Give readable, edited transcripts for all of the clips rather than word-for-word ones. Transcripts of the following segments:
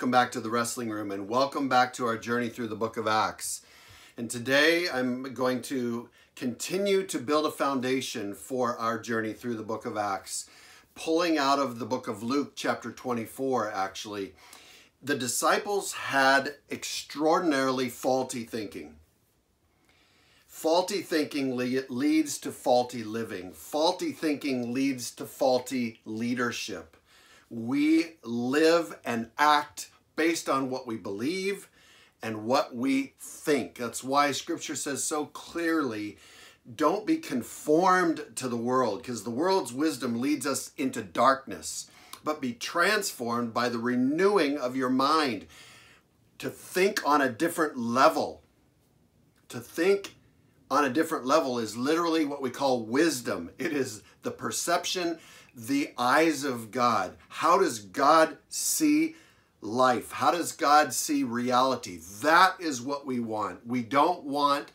welcome back to the Wrestling Room, and welcome back to our journey through the book of Acts. And today I'm going to continue to build a foundation for our journey through the book of Acts, pulling out of the book of Luke chapter 24 actually. The disciples had extraordinarily faulty thinking. Faulty thinking leads to faulty living. Faulty thinking leads to faulty leadership. We live and act based on what we believe and what we think. That's why Scripture says so clearly, don't be conformed to the world, because the world's wisdom leads us into darkness, but be transformed by the renewing of your mind to think on a different level. To think on a different level is literally what we call wisdom. It is the perception, the eyes of God. How does God see life? How does God see reality? That is what we want. We don't want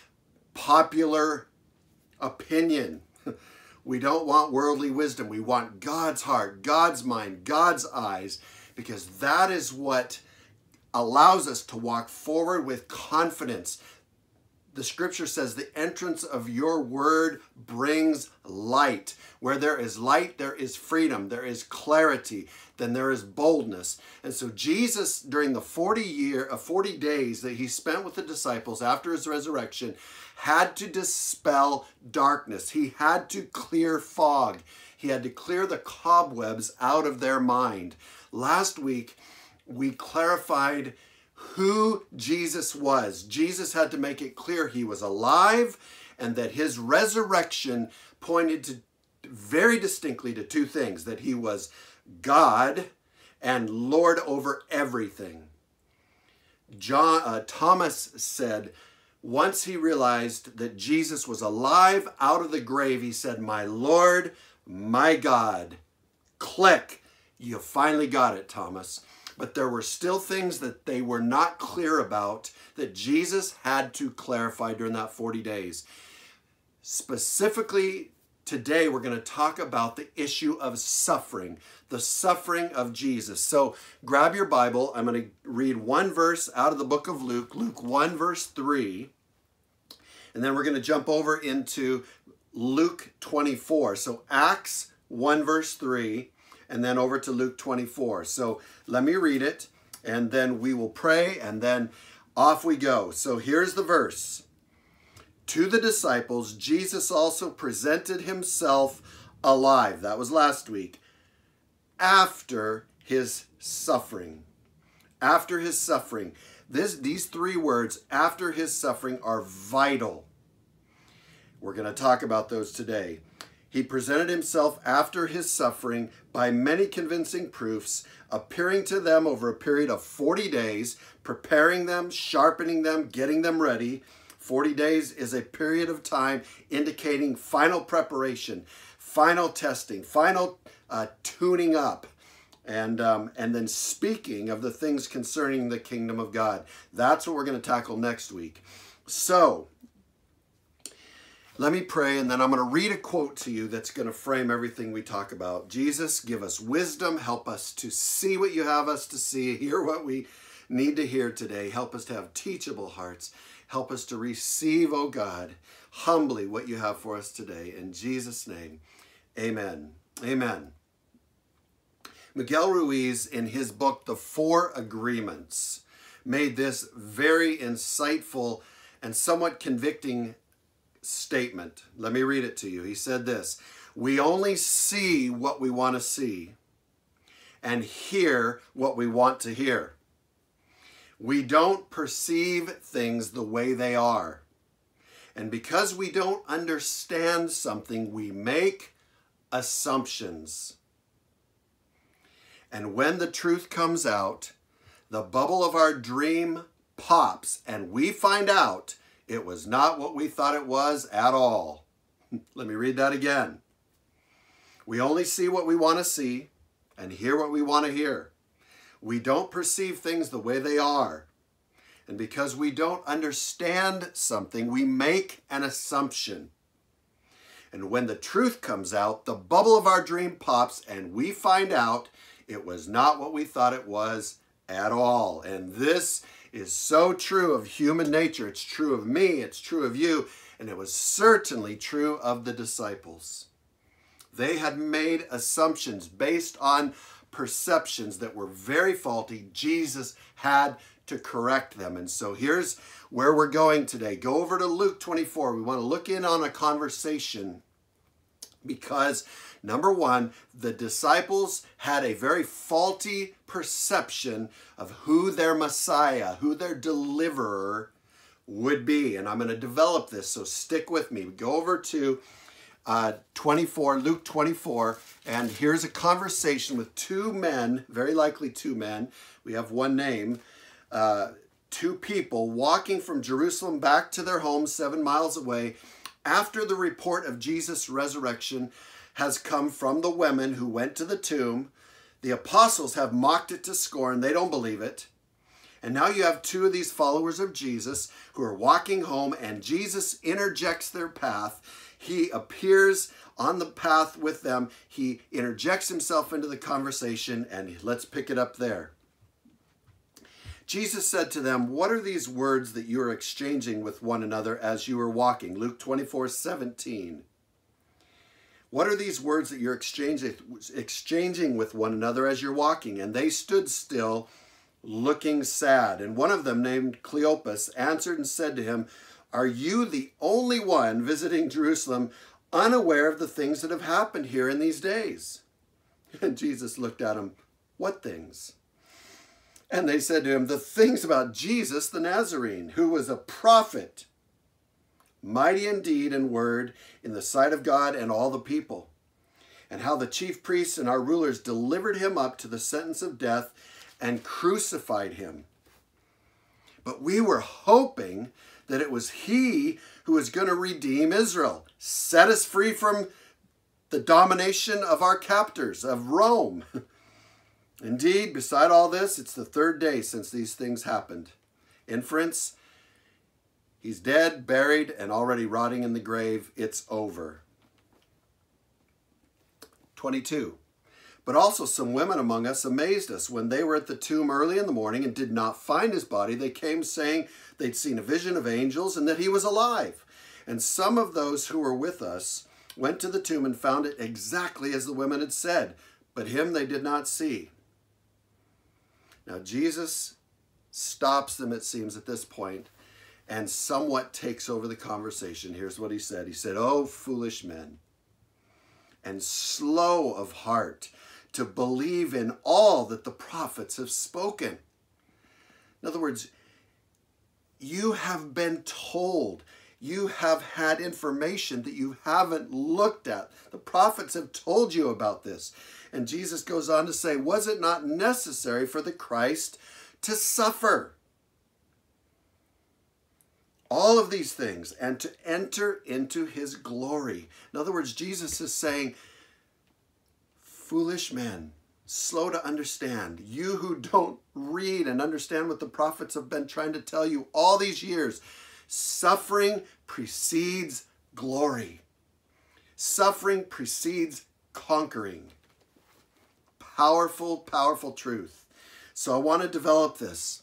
popular opinion. We don't want worldly wisdom. We want God's heart, God's mind, God's eyes, because that is what allows us to walk forward with confidence. The Scripture says the entrance of your word brings light. Where there is light, there is freedom, there is clarity, then there is boldness. And so Jesus, during the 40 days that he spent with the disciples after his resurrection, had to dispel darkness. He had to clear fog. He had to clear the cobwebs out of their mind. Last week, we clarified who Jesus was. Jesus had to make it clear he was alive and that his resurrection pointed to very distinctly to two things, that he was God and Lord over everything. Thomas said, once he realized that Jesus was alive out of the grave, he said, "My Lord, my God." Click. You finally got it, Thomas. But there were still things that they were not clear about that Jesus had to clarify during that 40 days. Specifically, today we're going to talk about the issue of suffering, the suffering of Jesus. So grab your Bible. I'm going to read one verse out of the book of Luke, Luke 1 verse 3. And then we're going to jump over into Luke 24. So Acts 1 verse 3. And then over to Luke 24. So let me read it, and then we will pray, and then off we go. So here's the verse. To the disciples, Jesus also presented himself alive. That was last week. After his suffering. After his suffering. These three words, after his suffering, are vital. We're going to talk about those today. He presented himself after his suffering by many convincing proofs, appearing to them over a period of 40 days, preparing them, sharpening them, getting them ready. 40 days is a period of time indicating final preparation, final testing, final tuning up, and then speaking of the things concerning the kingdom of God. That's what we're going to tackle next week. So let me pray, and then I'm going to read a quote to you that's going to frame everything we talk about. Jesus, give us wisdom. Help us to see what you have us to see, hear what we need to hear today. Help us to have teachable hearts. Help us to receive, oh God, humbly what you have for us today. In Jesus' name, amen. Amen. Miguel Ruiz, in his book, The Four Agreements, made this very insightful and somewhat convicting statement. Let me read it to you. He said this: we only see what we want to see and hear what we want to hear. We don't perceive things the way they are. And because we don't understand something, we make assumptions. And when the truth comes out, the bubble of our dream pops and we find out it was not what we thought it was at all. Let me read that again. We only see what we want to see and hear what we want to hear. We don't perceive things the way they are. And because we don't understand something, we make an assumption. And when the truth comes out, the bubble of our dream pops and we find out it was not what we thought it was at all. And this is so true of human nature. It's true of me. It's true of you. And it was certainly true of the disciples. They had made assumptions based on perceptions that were very faulty. Jesus had to correct them. And so here's where we're going today. Go over to Luke 24. We want to look in on a conversation because, number one, the disciples had a very faulty perception of who their Messiah, who their deliverer would be. And I'm going to develop this, so stick with me. We go over to Luke 24, and here's a conversation with two men, very likely two men. We have one name. Two people walking from Jerusalem back to their homes 7 miles away after the report of Jesus' resurrection has come from the women who went to the tomb. The apostles have mocked it to scorn. They don't believe it. And now you have two of these followers of Jesus who are walking home, and Jesus interjects their path. He appears on the path with them. He interjects himself into the conversation, and let's pick it up there. Jesus said to them, "What are these words that you are exchanging with one another as you are walking?" Luke 24:17. What are these words that you're exchanging with one another as you're walking? And they stood still, looking sad. And one of them, named Cleopas, answered and said to him, "Are you the only one visiting Jerusalem, unaware of the things that have happened here in these days?" And Jesus looked at him, "What things?" And they said to him, "The things about Jesus the Nazarene, who was a prophet, mighty in deed and word in the sight of God and all the people, and how the chief priests and our rulers delivered him up to the sentence of death and crucified him. But we were hoping that it was he who was going to redeem Israel, set us free from the domination of our captors, of Rome. Indeed, beside all this, it's the third day since these things happened. Inference, he's dead, buried, and already rotting in the grave. It's over." 22. "But also some women among us amazed us. When they were at the tomb early in the morning and did not find his body, they came saying they'd seen a vision of angels and that he was alive. And some of those who were with us went to the tomb and found it exactly as the women had said, but him they did not see." Now Jesus stops them, it seems, at this point, and somewhat takes over the conversation. Here's what he said. He said, "Oh, foolish men, and slow of heart to believe in all that the prophets have spoken." In other words, you have been told, you have had information that you haven't looked at. The prophets have told you about this. And Jesus goes on to say, "Was it not necessary for the Christ to suffer all of these things and to enter into his glory?" In other words, Jesus is saying, foolish men, slow to understand, you who don't read and understand what the prophets have been trying to tell you all these years, suffering precedes glory. Suffering precedes conquering. Powerful, powerful truth. So I want to develop this.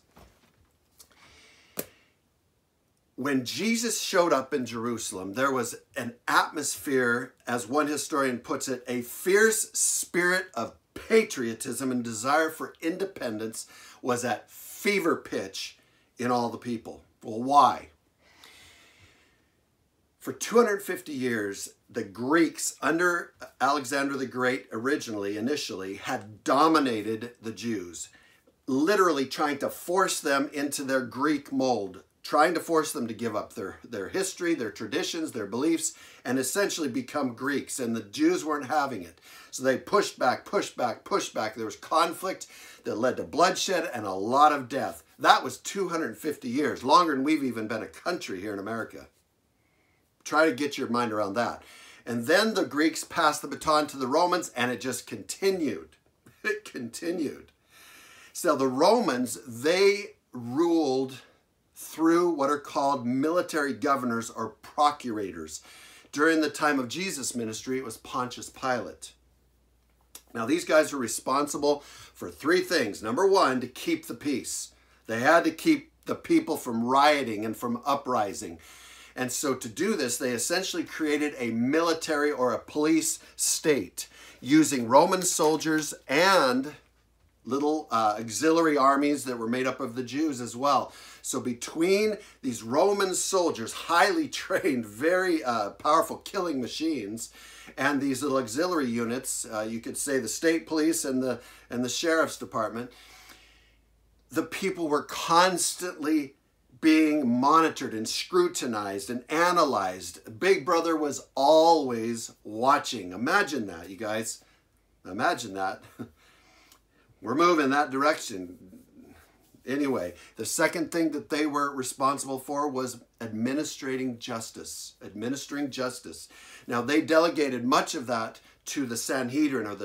When Jesus showed up in Jerusalem, there was an atmosphere, as one historian puts it, a fierce spirit of patriotism and desire for independence was at fever pitch in all the people. Well, why? For 250 years, the Greeks, under Alexander the Great initially, had dominated the Jews, literally trying to force them into their Greek mold, trying to force them to give up their history, their traditions, their beliefs, and essentially become Greeks. And the Jews weren't having it. So they pushed back, pushed back, pushed back. There was conflict that led to bloodshed and a lot of death. That was 250 years, longer than we've even been a country here in America. Try to get your mind around that. And then the Greeks passed the baton to the Romans, and it just continued. It continued. So the Romans, they ruled through what are called military governors or procurators. During the time of Jesus' ministry, it was Pontius Pilate. Now, these guys were responsible for three things. Number one, to keep the peace. They had to keep the people from rioting and from uprising. And so to do this, they essentially created a military or a police state using Roman soldiers and little auxiliary armies that were made up of the Jews as well. So between these Roman soldiers, highly trained, very powerful killing machines, and these little auxiliary units, you could say the state police and the sheriff's department, the people were constantly being monitored and scrutinized and analyzed. Big Brother was always watching. Imagine that, you guys. Imagine that. We're moving that direction. Anyway, the second thing that they were responsible for was administering justice. Administering justice. Now, they delegated much of that to the Sanhedrin, or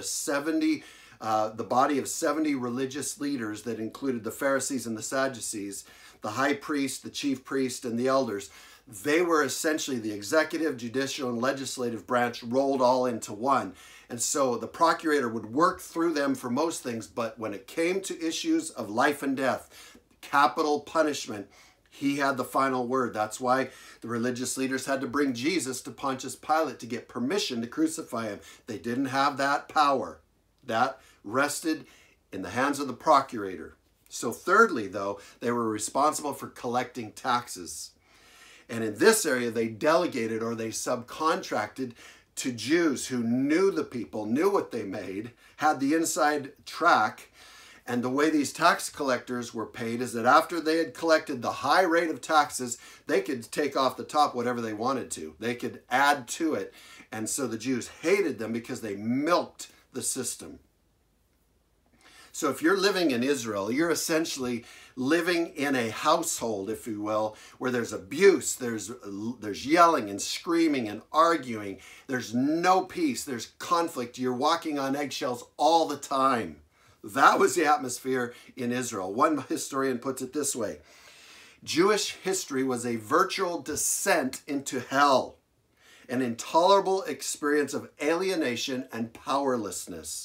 the body of 70 religious leaders that included the Pharisees and the Sadducees, the high priest, the chief priest, and the elders. They were essentially the executive, judicial, and legislative branch rolled all into one. And so the procurator would work through them for most things, but when it came to issues of life and death, capital punishment, he had the final word. That's why the religious leaders had to bring Jesus to Pontius Pilate to get permission to crucify him. They didn't have that power. That rested in the hands of the procurator. So thirdly, though, they were responsible for collecting taxes. And in this area, they delegated or they subcontracted to Jews who knew the people, knew what they made, had the inside track. And the way these tax collectors were paid is that after they had collected the high rate of taxes, they could take off the top whatever they wanted to. They could add to it. And so the Jews hated them because they milked the system. So if you're living in Israel, you're essentially living in a household, if you will, where there's abuse, there's yelling and screaming and arguing. There's no peace. There's conflict. You're walking on eggshells all the time. That was the atmosphere in Israel. One historian puts it this way: Jewish history was a virtual descent into hell, an intolerable experience of alienation and powerlessness.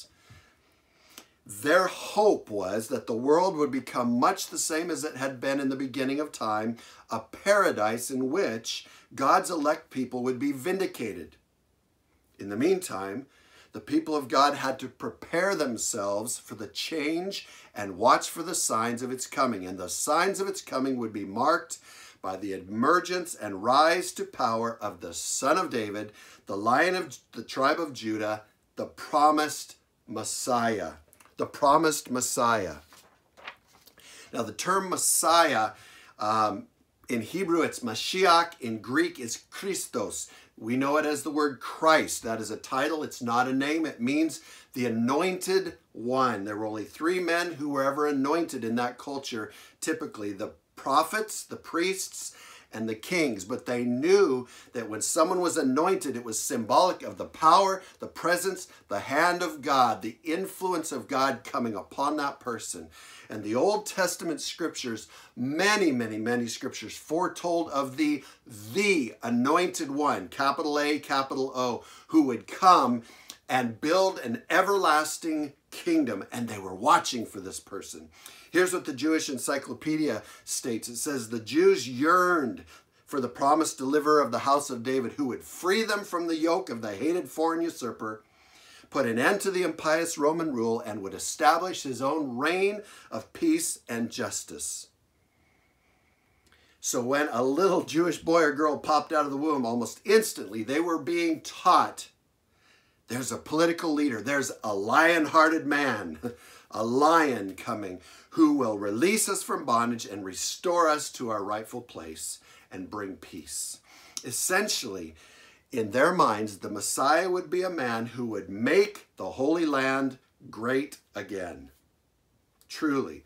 Their hope was that the world would become much the same as it had been in the beginning of time, a paradise in which God's elect people would be vindicated. In the meantime, the people of God had to prepare themselves for the change and watch for the signs of its coming. And the signs of its coming would be marked by the emergence and rise to power of the Son of David, the Lion of the tribe of Judah, the promised Messiah. The promised Messiah. Now, the term Messiah, in Hebrew, it's Mashiach. In Greek, it's Christos. We know it as the word Christ. That is a title. It's not a name. It means the anointed one. There were only three men who were ever anointed in that culture, typically the prophets, the priests, and the kings. But they knew that when someone was anointed, it was symbolic of the power, the presence, the hand of God, the influence of God coming upon that person. And the Old Testament scriptures, many scriptures foretold of the anointed one, capital A, capital O, who would come and build an everlasting kingdom. And they were watching for this person. Here's what the Jewish Encyclopedia states. It says, the Jews yearned for the promised deliverer of the house of David, who would free them from the yoke of the hated foreign usurper, put an end to the impious Roman rule, and would establish his own reign of peace and justice. So when a little Jewish boy or girl popped out of the womb, almost instantly they were being taught, there's a political leader, there's a lion-hearted man, a lion coming, who will release us from bondage and restore us to our rightful place and bring peace. Essentially, in their minds, the Messiah would be a man who would make the Holy Land great again. Truly.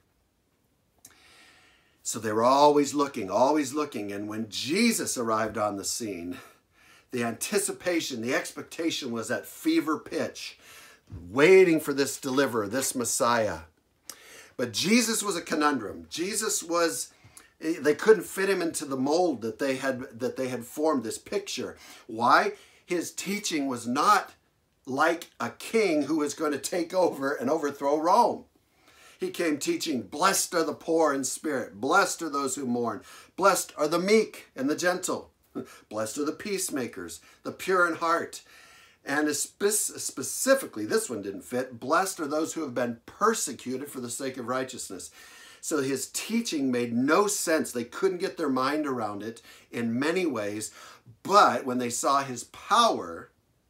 So they were always looking. And when Jesus arrived on the scene, the anticipation, the expectation was at fever pitch, waiting for this deliverer, this Messiah. But Jesus was a conundrum. They couldn't fit him into the mold that they had formed, this picture. Why? His teaching was not like a king who was going to take over and overthrow Rome. He came teaching, blessed are the poor in spirit, blessed are those who mourn, blessed are the meek and the gentle, blessed are the peacemakers, the pure in heart. And specifically, this one didn't fit, blessed are those who have been persecuted for the sake of righteousness. So his teaching made no sense. They couldn't get their mind around it in many ways. But when they saw his power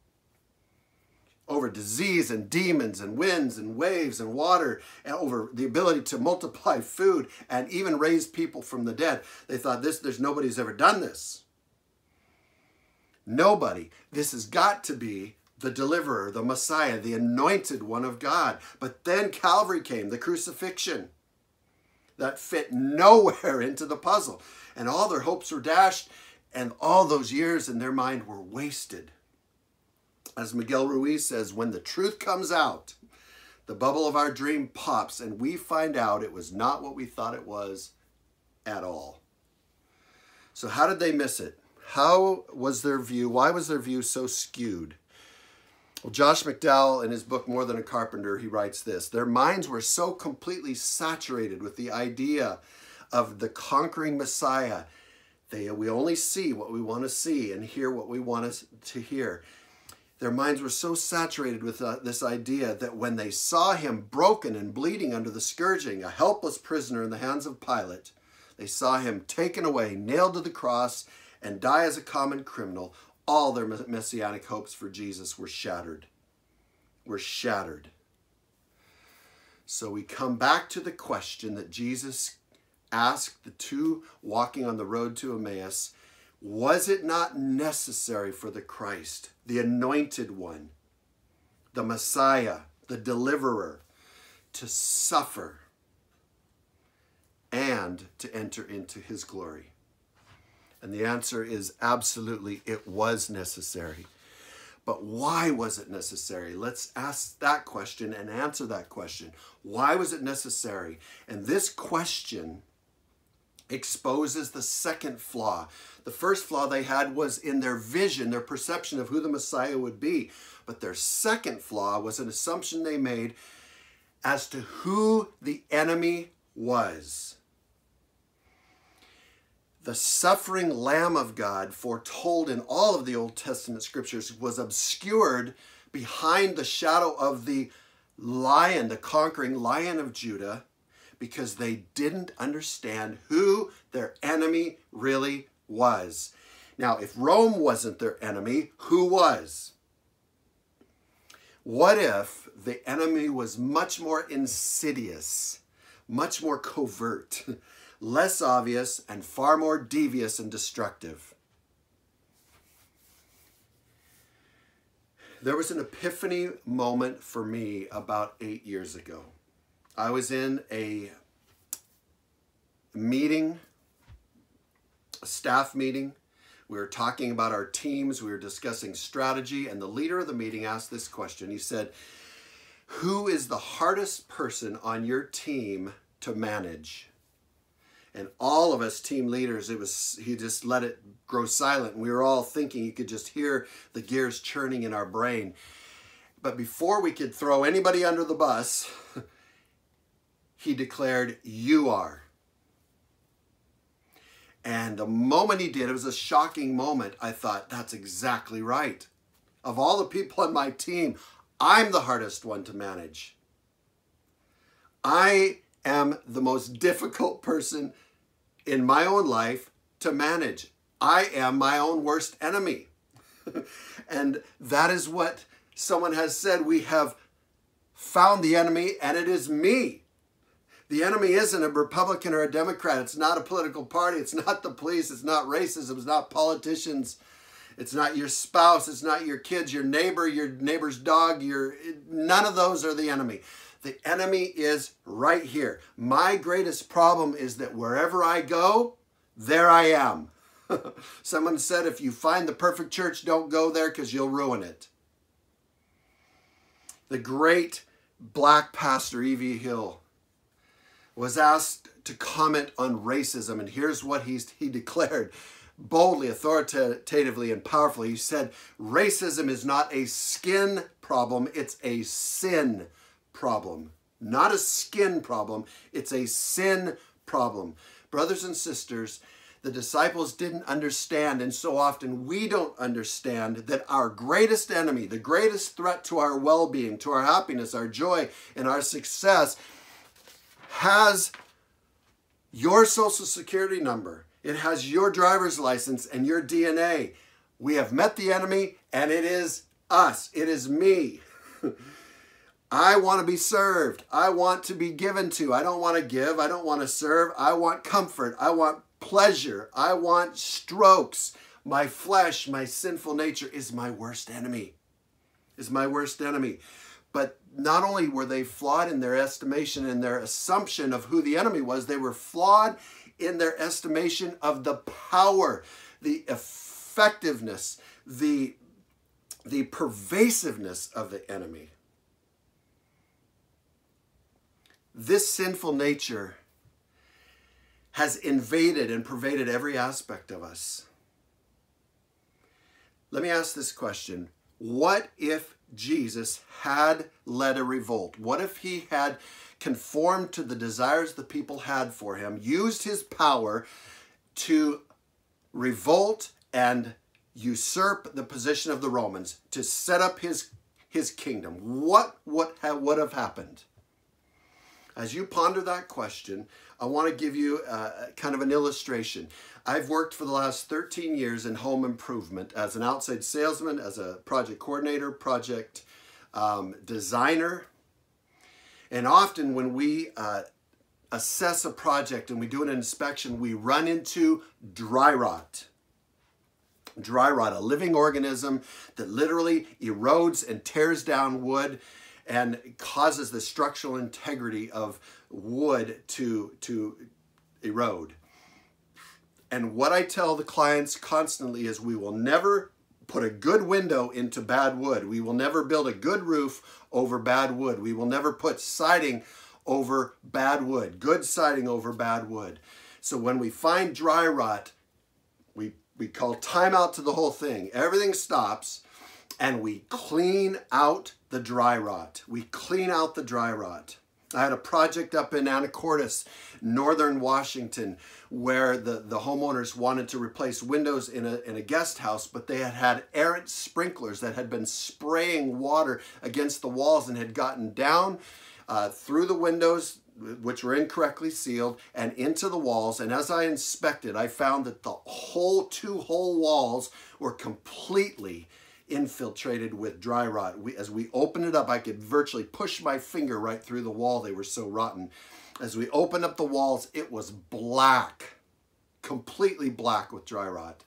over disease and demons and winds and waves and water, and over the ability to multiply food and even raise people from the dead, they thought, there's nobody who's ever done this. Nobody. This has got to be the deliverer, the Messiah, the anointed one of God. But then Calvary came, the crucifixion, that fit nowhere into the puzzle. And all their hopes were dashed, and all those years in their mind were wasted. As Miguel Ruiz says, when the truth comes out, the bubble of our dream pops, and we find out it was not what we thought it was at all. So how did they miss it? How was their view? Why was their view so skewed? Well, Josh McDowell, in his book, More Than a Carpenter, he writes this: their minds were so completely saturated with the idea of the conquering Messiah. We only see what we want to see and hear what we want to hear. Their minds were so saturated with this idea that when they saw him broken and bleeding under the scourging, a helpless prisoner in the hands of Pilate, they saw him taken away, nailed to the cross, and die as a common criminal. All their messianic hopes for Jesus were shattered. So we come back to the question that Jesus asked the two walking on the road to Emmaus: was it not necessary for the Christ, the anointed one, the Messiah, the deliverer, to suffer and to enter into his glory? And the answer is absolutely, it was necessary. But why was it necessary? Let's ask that question and answer that question. Why was it necessary? And this question exposes the second flaw. The first flaw they had was in their vision, their perception of who the Messiah would be. But their second flaw was an assumption they made as to who the enemy was. The suffering Lamb of God, foretold in all of the Old Testament scriptures, was obscured behind the shadow of the Lion, the conquering Lion of Judah, because they didn't understand who their enemy really was. Now, if Rome wasn't their enemy, who was? What if the enemy was much more insidious, much more covert, less obvious, and far more devious and destructive? There was an epiphany moment for me about 8 years ago. I was in a meeting, a staff meeting. We were talking about our teams. We were discussing strategy, and the leader of the meeting asked this question. He said, "Who is the hardest person on your team to manage?" And all of us team leaders, he just let it grow silent. And we were all thinking, you could just hear the gears churning in our brain. But before we could throw anybody under the bus, he declared, "You are." And the moment he did, it was a shocking moment. I thought, that's exactly right. Of all the people on my team, I'm the hardest one to manage. I am the most difficult person in my own life to manage. I am my own worst enemy. And that is what someone has said. We have found the enemy, and it is me. The enemy isn't a Republican or a Democrat. It's not a political party. It's not the police. It's not racism. It's not politicians. It's not your spouse. It's not your kids, your neighbor's dog. None of those are the enemy. The enemy is right here. My greatest problem is that wherever I go, there I am. Someone said, if you find the perfect church, don't go there because you'll ruin it. The great black pastor, E.V. Hill, was asked to comment on racism, and here's what he declared. boldly, authoritatively, and powerfully. He said, racism is not a skin problem, it's a sin problem. Not a skin problem, it's a sin problem. Brothers and sisters, the disciples didn't understand, and so often we don't understand, that our greatest enemy, the greatest threat to our well-being, to our happiness, our joy, and our success has your social security number. It has your driver's license and your DNA. We have met the enemy, and it is us. It is me. I want to be served. I want to be given to. I don't want to give. I don't want to serve. I want comfort. I want pleasure. I want strokes. My flesh, my sinful nature is my worst enemy. Is my worst enemy. But not only were they flawed in their estimation and their assumption of who the enemy was, they were flawed in their estimation of the power, the effectiveness, the pervasiveness of the enemy. This sinful nature has invaded and pervaded every aspect of us. Let me ask this question. What if Jesus had led a revolt? What if he had conformed to the desires the people had for him, used his power to revolt and usurp the position of the Romans, to set up his kingdom? What would have happened? As you ponder that question, I want to give you kind of an illustration. I've worked for the last 13 years in home improvement as an outside salesman, as a project coordinator, project designer. And often when we assess a project and we do an inspection, we run into dry rot. Dry rot, a living organism that literally erodes and tears down wood and causes the structural integrity of wood to erode. And what I tell the clients constantly is, we will never put a good window into bad wood. We will never build a good roof over bad wood. We will never put siding over bad wood, good siding over bad wood. So when we find dry rot, we call time out to the whole thing. Everything stops and we clean out the dry rot. We clean out the dry rot. I had a project up in Anacortes, northern Washington, where the homeowners wanted to replace windows in a guest house, but they had errant sprinklers that had been spraying water against the walls and had gotten down through the windows, which were incorrectly sealed, and into the walls. And as I inspected, I found that the two whole walls were completely infiltrated with dry rot. As we opened it up, I could virtually push my finger right through the wall. They were so rotten. As we opened up the walls, it was black, completely black with dry rot.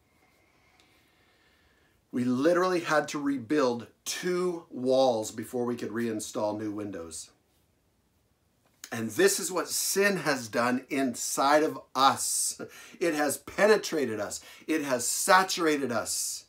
We literally had to rebuild 2 walls before we could reinstall new windows. And this is what sin has done inside of us. It has penetrated us. It has saturated us.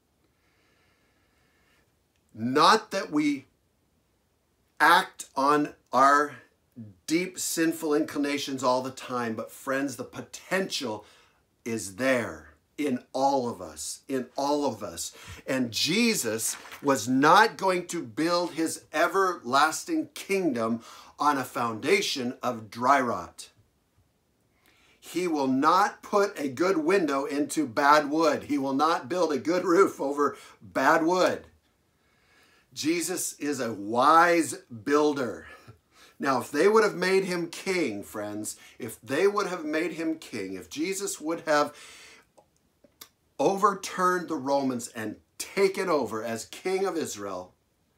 Not that we act on our deep sinful inclinations all the time, but friends, the potential is there in all of us, in all of us. And Jesus was not going to build his everlasting kingdom on a foundation of dry rot. He will not put a good window into bad wood. He will not build a good roof over bad wood. Jesus is a wise builder. Now, if they would have made him king, friends, if they would have made him king, if Jesus would have overturned the Romans and taken over as king of Israel,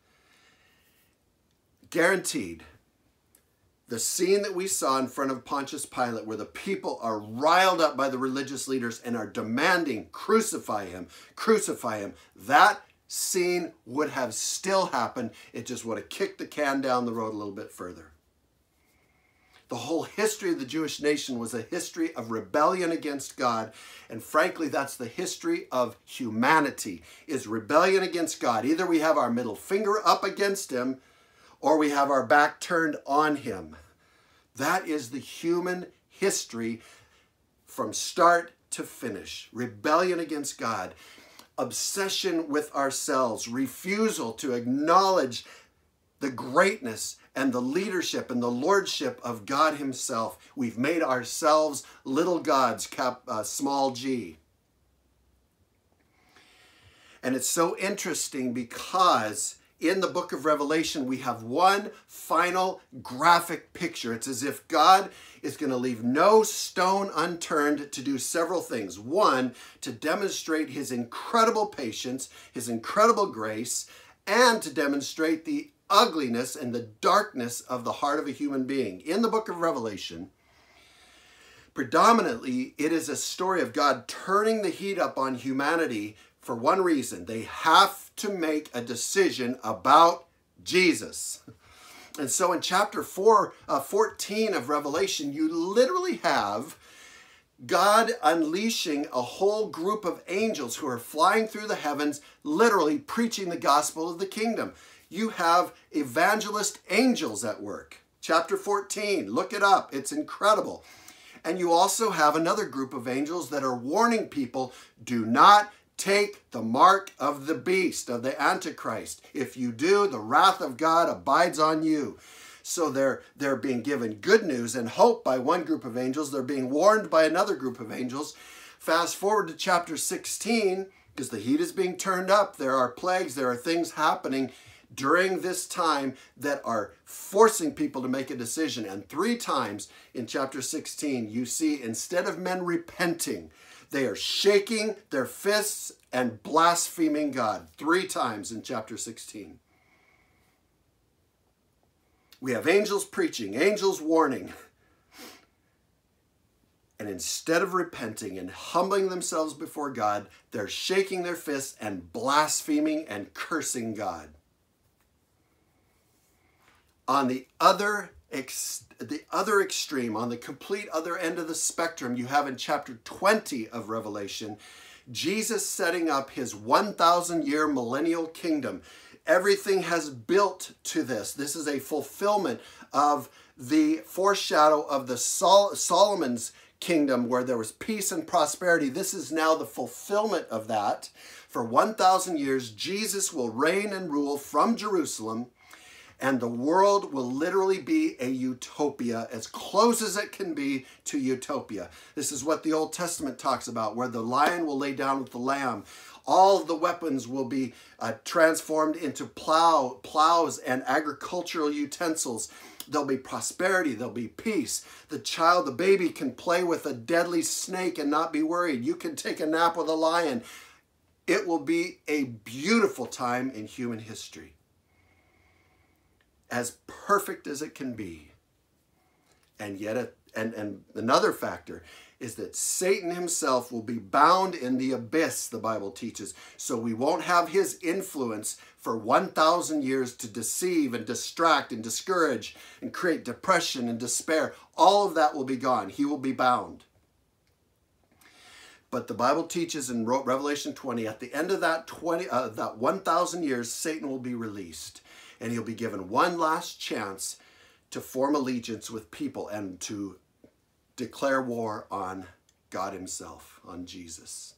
guaranteed, the scene that we saw in front of Pontius Pilate, where the people are riled up by the religious leaders and are demanding, crucify him, that scene would have still happened. It just would have kicked the can down the road a little bit further. The whole history of the Jewish nation was a history of rebellion against God. And frankly, that's the history of humanity, is rebellion against God. Either we have our middle finger up against him, or we have our back turned on him. That is the human history from start to finish. Rebellion against God, obsession with ourselves, refusal to acknowledge the greatness and the leadership and the lordship of God himself. We've made ourselves little gods, small g. And it's so interesting because in the book of Revelation, we have one final graphic picture. It's as if God is going to leave no stone unturned to do several things. One, to demonstrate his incredible patience, his incredible grace, and to demonstrate the ugliness and the darkness of the heart of a human being. In the book of Revelation, predominantly, it is a story of God turning the heat up on humanity for one reason. They have to make a decision about Jesus. And so in chapter 14 of Revelation, you literally have God unleashing a whole group of angels who are flying through the heavens, literally preaching the gospel of the kingdom. You have evangelist angels at work. Chapter 14, look it up. It's incredible. And you also have another group of angels that are warning people, do not take the mark of the beast, of the Antichrist. If you do, the wrath of God abides on you. So they're being given good news and hope by one group of angels. They're being warned by another group of angels. Fast forward to chapter 16, because the heat is being turned up. There are plagues, there are things happening during this time that are forcing people to make a decision. And 3 times in chapter 16, you see, instead of men repenting, they are shaking their fists and blaspheming God. 3 times in chapter 16. We have angels preaching, angels warning. And instead of repenting and humbling themselves before God, they're shaking their fists and blaspheming and cursing God. On the other extreme, on the complete other end of the spectrum, you have in chapter 20 of Revelation, Jesus setting up his 1,000-year millennial kingdom. Everything has built to this. This is a fulfillment of the foreshadow of the Solomon's kingdom where there was peace and prosperity. This is now the fulfillment of that. For 1,000 years, Jesus will reign and rule from Jerusalem, and the world will literally be a utopia, as close as it can be to utopia. This is what the Old Testament talks about, where the lion will lay down with the lamb. All of the weapons will be transformed into plows and agricultural utensils. There'll be prosperity, there'll be peace. The baby can play with a deadly snake and not be worried. You can take a nap with a lion. It will be a beautiful time in human history. As perfect as it can be. And yet, and another factor is that Satan himself will be bound in the abyss, the Bible teaches. So we won't have his influence for 1,000 years to deceive and distract and discourage and create depression and despair. All of that will be gone. He will be bound. But the Bible teaches in Revelation 20, at the end of that 1,000 years, Satan will be released. And he'll be given one last chance to form allegiance with people and to declare war on God himself, on Jesus.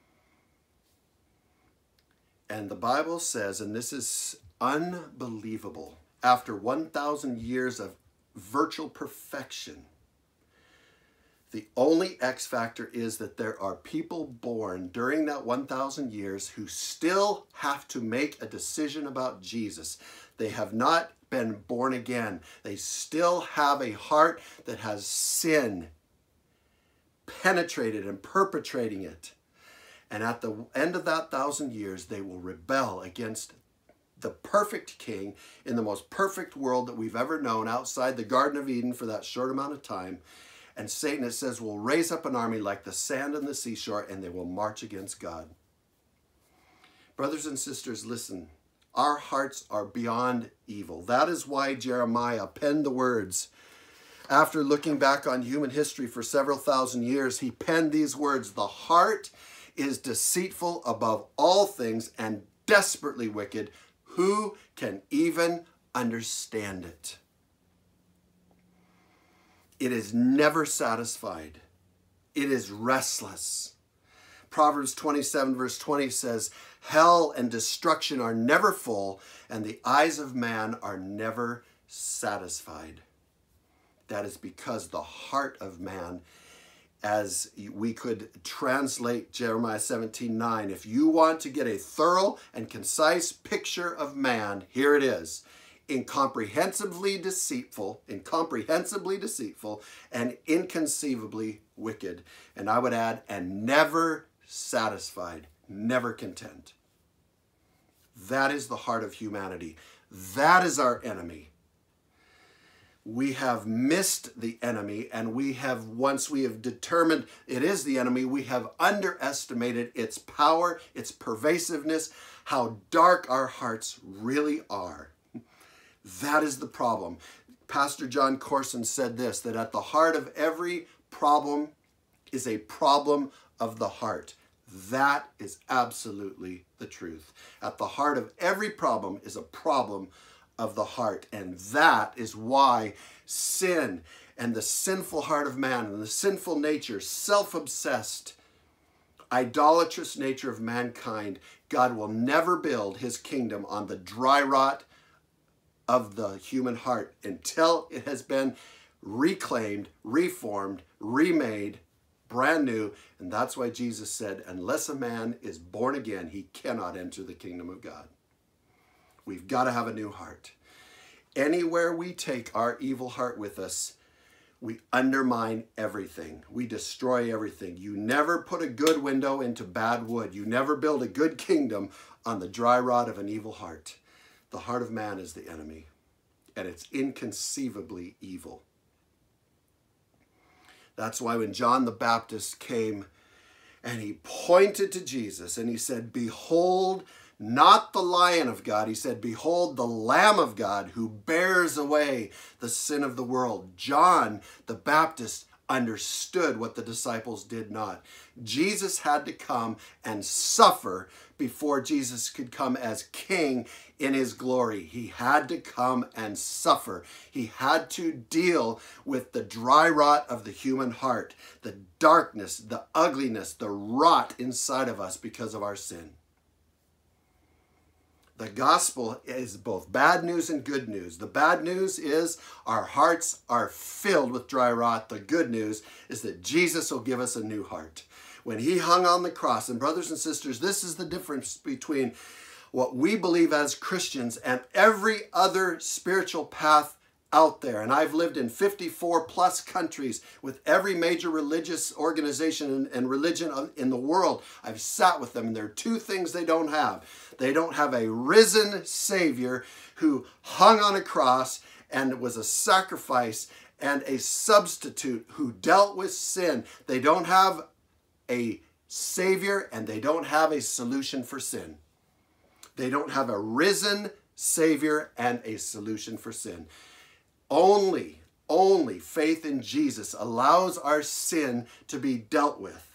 And the Bible says, and this is unbelievable, after 1,000 years of virtual perfection, the only X factor is that there are people born during that 1,000 years who still have to make a decision about Jesus. They have not been born again. They still have a heart that has sin penetrated and perpetrating it. And at the end of that 1,000 years, they will rebel against the perfect king in the most perfect world that we've ever known outside the Garden of Eden for that short amount of time. And Satan, it says, will raise up an army like the sand on the seashore, and they will march against God. Brothers and sisters, listen. Our hearts are beyond evil. That is why Jeremiah penned the words. After looking back on human history for several thousand years, he penned these words: the heart is deceitful above all things and desperately wicked. Who can even understand it? It is never satisfied It is restless. Proverbs 27 verse 20 says, hell and destruction are never full, and the eyes of man are never satisfied. That is because the heart of man, as we could translate Jeremiah 17:9, if you want to get a thorough and concise picture of man, here it is. Incomprehensibly deceitful, and inconceivably wicked. And I would add, and never satisfied, never content. That is the heart of humanity. That is our enemy. We have missed the enemy, and once we have determined it is the enemy, we have underestimated its power, its pervasiveness, how dark our hearts really are. That is the problem. Pastor John Corson said this, that at the heart of every problem is a problem of the heart. That is absolutely the truth. At the heart of every problem is a problem of the heart. And that is why sin and the sinful heart of man and the sinful nature, self-obsessed, idolatrous nature of mankind, God will never build his kingdom on the dry rot of the human heart until it has been reclaimed, reformed, remade, brand new. And that's why Jesus said, unless a man is born again, he cannot enter the kingdom of God. We've got to have a new heart. Anywhere we take our evil heart with us, we undermine everything. We destroy everything. You never put a good window into bad wood. You never build a good kingdom on the dry rot of an evil heart. The heart of man is the enemy, and it's inconceivably evil. That's why when John the Baptist came and he pointed to Jesus and he said, behold, not the Lion of God. He said, behold, the Lamb of God who bears away the sin of the world. John the Baptist understood what the disciples did not. Jesus had to come and suffer before Jesus could come as king in his glory. He had to come and suffer. He had to deal with the dry rot of the human heart, the darkness, the ugliness, the rot inside of us because of our sin. The gospel is both bad news and good news. The bad news is our hearts are filled with dry rot. The good news is that Jesus will give us a new heart. When he hung on the cross, and brothers and sisters, this is the difference between what we believe as Christians and every other spiritual path out there. And I've lived in 54 plus countries with every major religious organization and religion in the world. I've sat with them, and there are two things they don't have. They don't have a risen Savior who hung on a cross and was a sacrifice and a substitute who dealt with sin. They don't have a Savior, and they don't have a solution for sin. They don't have a risen Savior and a solution for sin. Only faith in Jesus allows our sin to be dealt with.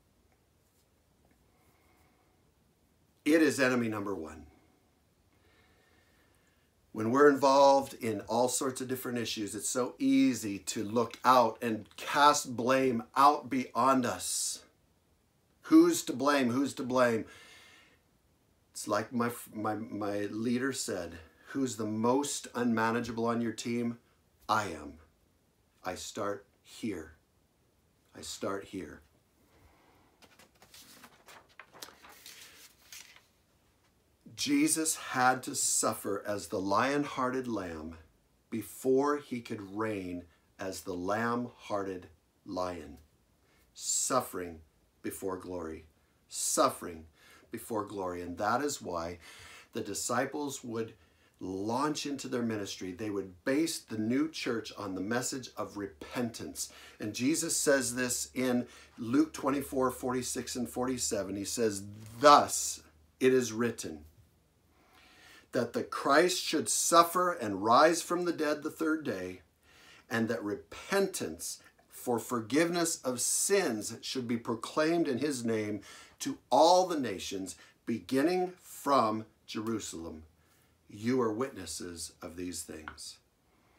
It is enemy number one. When we're involved in all sorts of different issues, it's so easy to look out and cast blame out beyond us. Who's to blame? Who's to blame? It's like my leader said, who's the most unmanageable on your team? I am. I start here. I start here. Jesus had to suffer as the lion-hearted lamb before he could reign as the lamb-hearted lion. Suffering before glory. Suffering before glory. And that is why the disciples would launch into their ministry. They would base the new church on the message of repentance. And Jesus says this in Luke 24, 46 and 47. He says, thus it is written that the Christ should suffer and rise from the dead the third day, and that repentance for forgiveness of sins should be proclaimed in his name to all the nations, beginning from Jerusalem. You are witnesses of these things.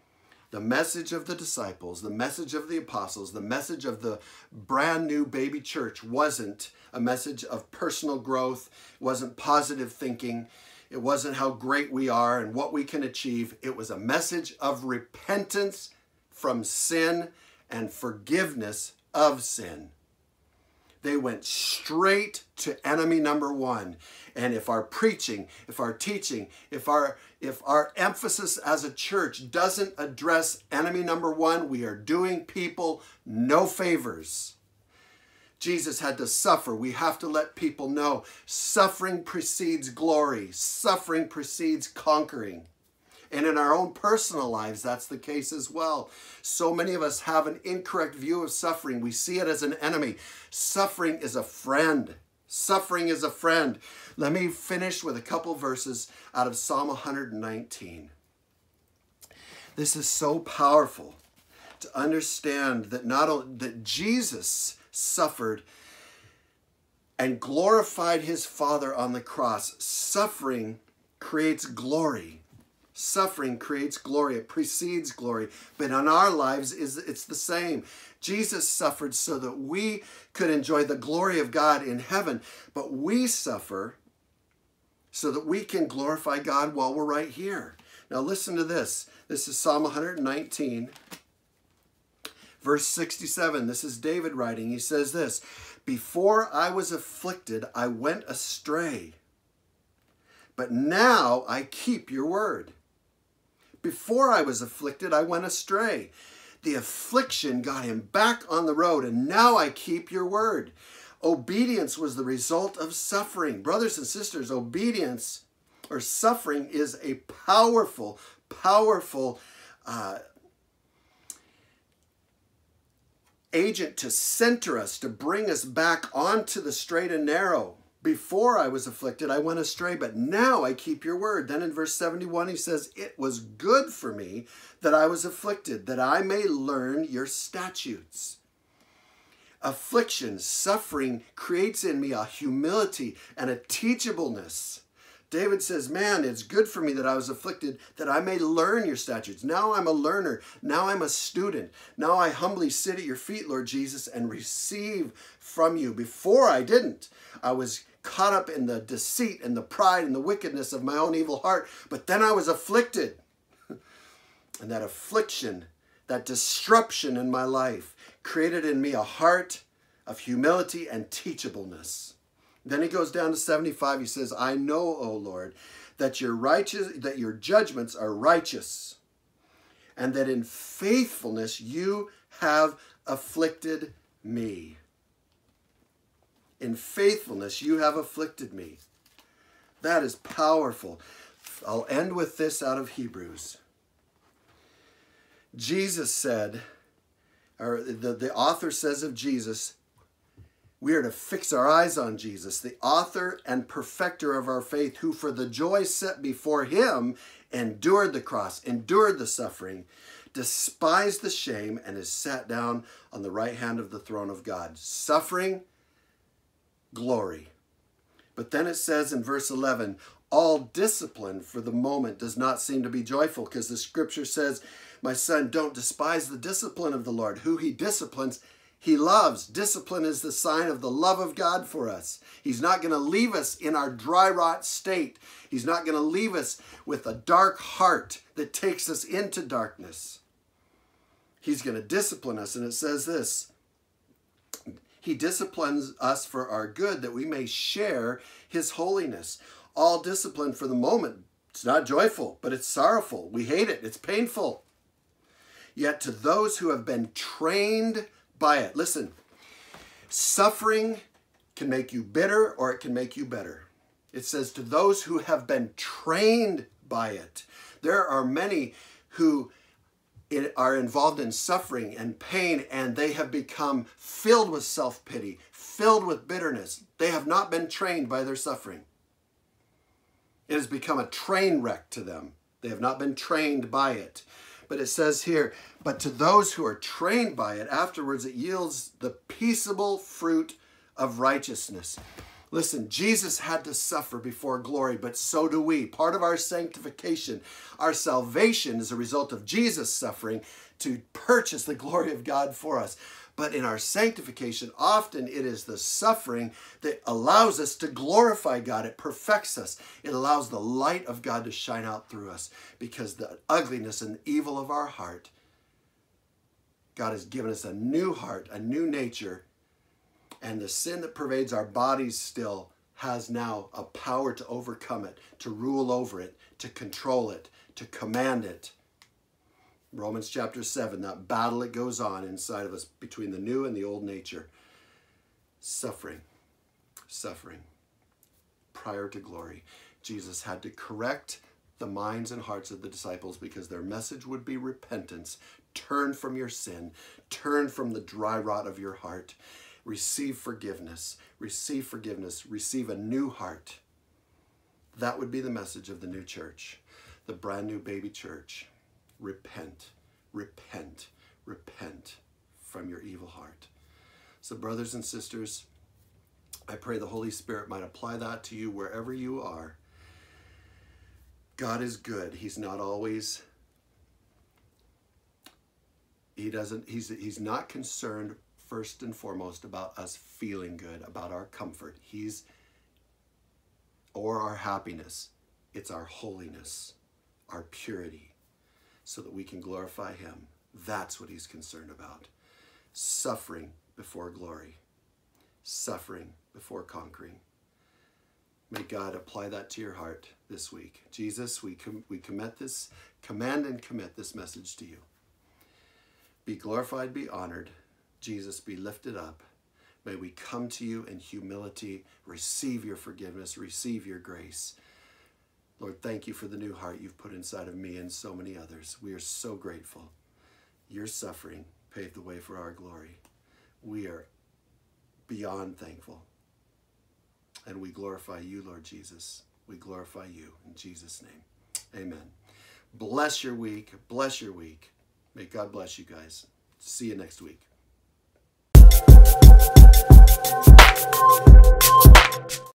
The message of the disciples, the message of the apostles, the message of the brand new baby church wasn't a message of personal growth. It wasn't positive thinking. It wasn't how great we are and what we can achieve. It was a message of repentance from sin and forgiveness of sin. They went straight to enemy number one. And if our preaching, if our teaching, if our emphasis as a church doesn't address enemy number one, we are doing people no favors. Jesus had to suffer. We have to let people know suffering precedes glory. Suffering precedes conquering. And in our own personal lives, that's the case as well. So many of us have an incorrect view of suffering. We see it as an enemy. Suffering is a friend. Suffering is a friend. Let me finish with a couple verses out of Psalm 119. This is so powerful to understand that not only that Jesus suffered and glorified his Father on the cross. Suffering creates glory. Suffering creates glory. It precedes glory. But in our lives, it's the same. Jesus suffered so that we could enjoy the glory of God in heaven. But we suffer so that we can glorify God while we're right here. Now listen to this. This is Psalm 119, verse 67. This is David writing. He says this, "Before I was afflicted, I went astray. But now I keep your word." Before I was afflicted, I went astray. The affliction got him back on the road, and now I keep your word. Obedience was the result of suffering. Brothers and sisters, obedience or suffering is a powerful, powerful agent to center us, to bring us back onto the straight and narrow. Before I was afflicted, I went astray, but now I keep your word. Then in verse 71, he says, "It was good for me that I was afflicted, that I may learn your statutes." Affliction, suffering creates in me a humility and a teachableness. David says, man, it's good for me that I was afflicted, that I may learn your statutes. Now I'm a learner. Now I'm a student. Now I humbly sit at your feet, Lord Jesus, and receive from you. Before I didn't. I was caught up in the deceit and the pride and the wickedness of my own evil heart. But then I was afflicted. And that affliction, that disruption in my life, created in me a heart of humility and teachableness. Then he goes down to 75. He says, "I know, O Lord, that your judgments are righteous, and that in faithfulness you have afflicted me." In faithfulness you have afflicted me. That is powerful. I'll end with this out of Hebrews. Jesus said, or the author says of Jesus, we are to fix our eyes on Jesus, the author and perfecter of our faith, who for the joy set before him endured the cross, endured the suffering, despised the shame, and is sat down on the right hand of the throne of God. Suffering, glory. But then it says in verse 11, all discipline for the moment does not seem to be joyful, because the scripture says, my son, don't despise the discipline of the Lord. Who he disciplines, he loves. Discipline is the sign of the love of God for us. He's not going to leave us in our dry rot state. He's not going to leave us with a dark heart that takes us into darkness. He's going to discipline us. And it says this, he disciplines us for our good, that we may share his holiness. All discipline for the moment, it's not joyful, but it's sorrowful. We hate it. It's painful. Yet to those who have been trained by it, listen, suffering can make you bitter or it can make you better. It says to those who have been trained by it. There are many who are involved in suffering and pain, and they have become filled with self-pity, filled with bitterness. They have not been trained by their suffering. It has become a train wreck to them. They have not been trained by it. But it says here, but to those who are trained by it, afterwards it yields the peaceable fruit of righteousness. Listen, Jesus had to suffer before glory, but so do we. Part of our sanctification, our salvation is a result of Jesus suffering to purchase the glory of God for us. But in our sanctification, often it is the suffering that allows us to glorify God. It perfects us. It allows the light of God to shine out through us, because the ugliness and evil of our heart, God has given us a new heart, a new nature, and the sin that pervades our bodies still has now a power to overcome it, to rule over it, to control it, to command it. Romans chapter 7, that battle that goes on inside of us between the new and the old nature. Suffering prior to glory. Jesus had to correct the minds and hearts of the disciples because their message would be repentance. Turn from your sin. Turn from the dry rot of your heart. Receive forgiveness. Receive forgiveness. Receive a new heart. That would be the message of the new church, the brand new baby church. Repent, repent, repent from your evil heart. So brothers and sisters, I pray the Holy Spirit might apply that to you wherever you are. God is good. He's not always, he's not concerned first and foremost about us feeling good, about our comfort. Or our happiness. It's our holiness, our purity, so that we can glorify him. That's what he's concerned about. Suffering before glory. Suffering before conquering. May God apply that to your heart this week. Jesus, we command and commit this message to you. Be glorified, be honored. Jesus, be lifted up. May we come to you in humility, receive your forgiveness, receive your grace. Lord, thank you for the new heart you've put inside of me and so many others. We are so grateful. Your suffering paved the way for our glory. We are beyond thankful. And we glorify you, Lord Jesus. We glorify you in Jesus' name. Amen. Bless your week. Bless your week. May God bless you guys. See you next week.